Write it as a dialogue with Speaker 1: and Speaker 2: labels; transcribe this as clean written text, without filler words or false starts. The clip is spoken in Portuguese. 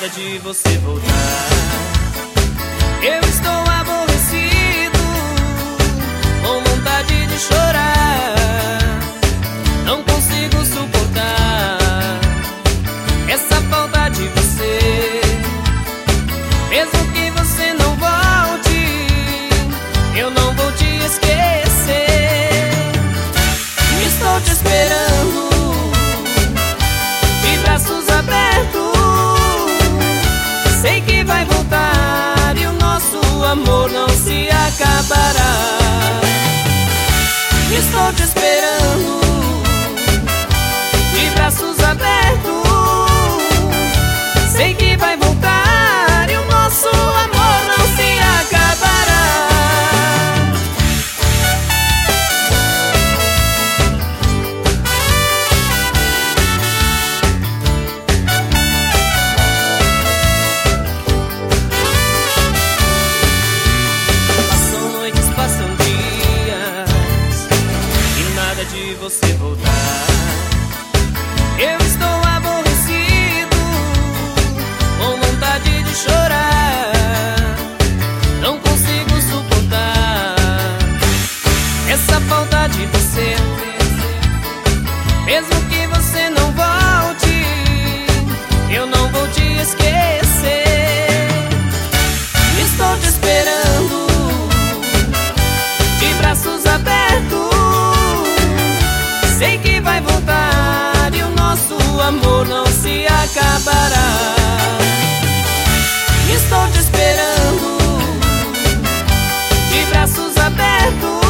Speaker 1: nada de você voltar. Eu estou aborrecido, com vontade de chorar. Não consigo suportar essa falta de você. Mesmo que você não volte, eu não vou te esquecer. Estou te esperando, de braços abertos. Sei que vai voltar e o nosso amor não se acabará. Estou te esperando, de braços abertos. Sei que vai voltar e o nosso amor não se acabará. Passam noites, passam dias e nada de você voltar. Eu estou aborrecido, com vontade de chorar. Não consigo suportar essa falta de você. Mesmo que você não volte, eu não vou te esquecer. Estou te esperando, de braços abertos. Sei que vai voltar e o nosso amor não se acabará. Estou te esperando, de braços abertos.